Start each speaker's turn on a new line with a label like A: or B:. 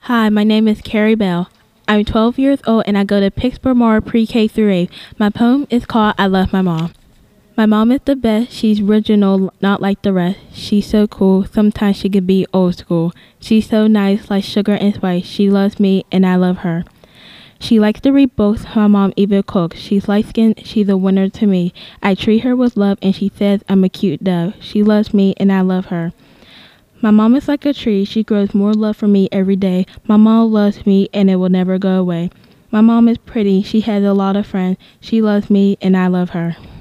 A: Hi, my name is Carrie Bell. I'm 12 years old and I go to Pittsburgh Moore Pre-K through 8. My poem is called I Love My Mom. My mom is the best. She's original, not like the rest. She's so cool. Sometimes she could be old school. She's so nice, like sugar and spice. She loves me and I love her. She likes to read books. My mom even cooks. She's light-skinned. She's a winner to me. I treat her with love and she says I'm a cute dove. She loves me and I love her. My mom is like a tree. She grows more love for me every day. My mom loves me and it will never go away. My mom is pretty. She has a lot of friends. She loves me and I love her.